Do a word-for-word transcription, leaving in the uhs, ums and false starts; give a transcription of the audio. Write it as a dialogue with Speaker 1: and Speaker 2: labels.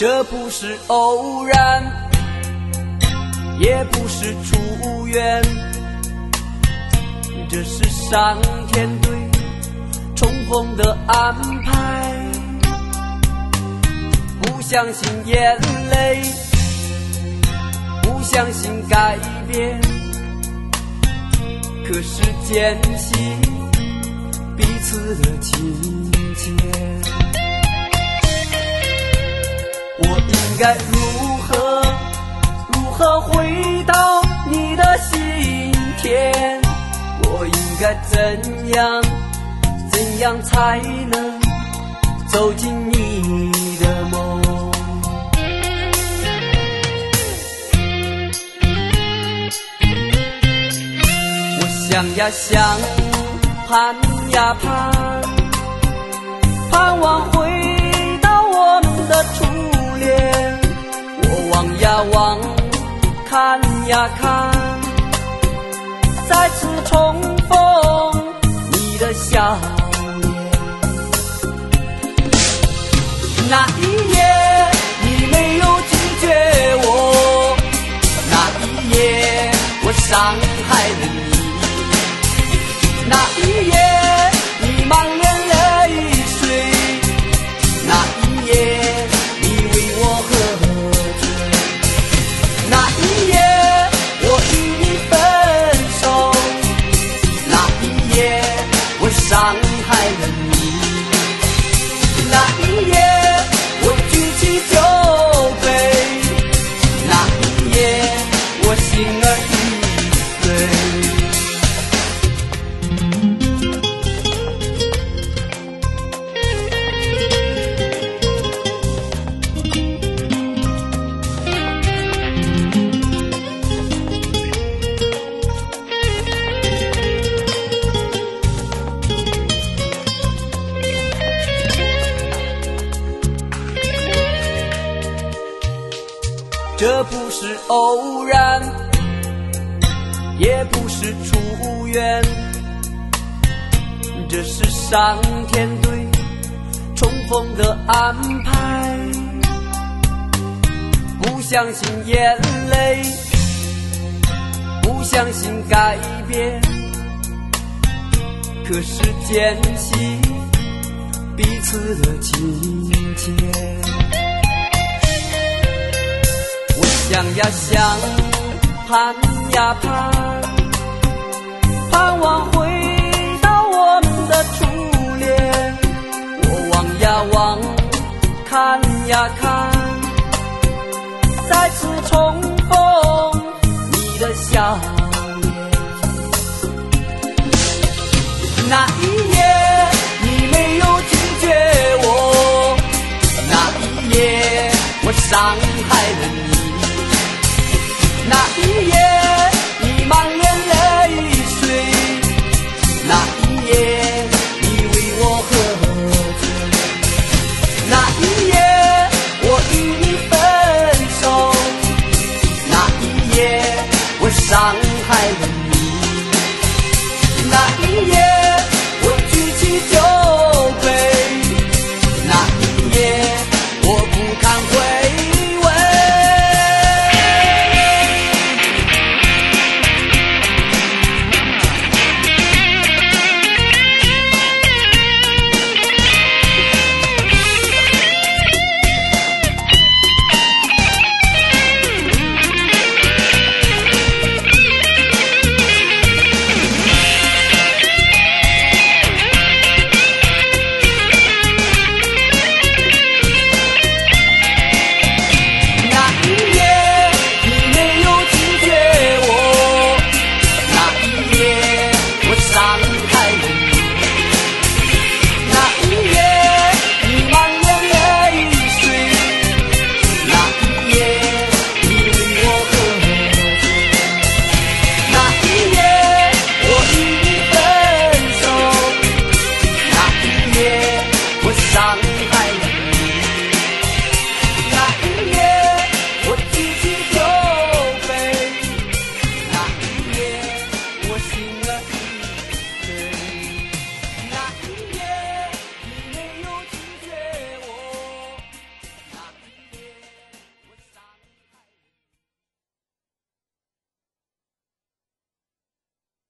Speaker 1: 这不是偶然，也不是出缘，这是上天对重逢的安排。不相信眼泪，不相信改变，可是坚信彼此的亲切。我应该如何如何回到你的心田？我应该怎样怎样才能走进你的梦？我想呀想，盼呀盼，盼望回到我们的初恋。我望呀望，看呀看，再次重逢你的笑脸。那一夜你没有拒绝我，那一夜我伤害了你，那一夜你满脸泪水，那一夜你为我喝醉，那一夜我与你分手，那一夜我伤害了你，那一夜我举起酒杯，那一夜我心儿已碎。这不是偶然，也不是出缘，这是上天对重逢的安排。不相信眼泪，不相信改变，可是坚信彼此的亲切。我想呀想，盼呀盼，盼望回到我们的初恋。我望呀望，看呀看，再次重逢你的笑脸。那一夜你没有拒绝我，那一夜我伤害了你，那一夜你满脸泪水，那一夜你为我喝醉，那一夜我与你分手，那一夜我伤害了你，那一夜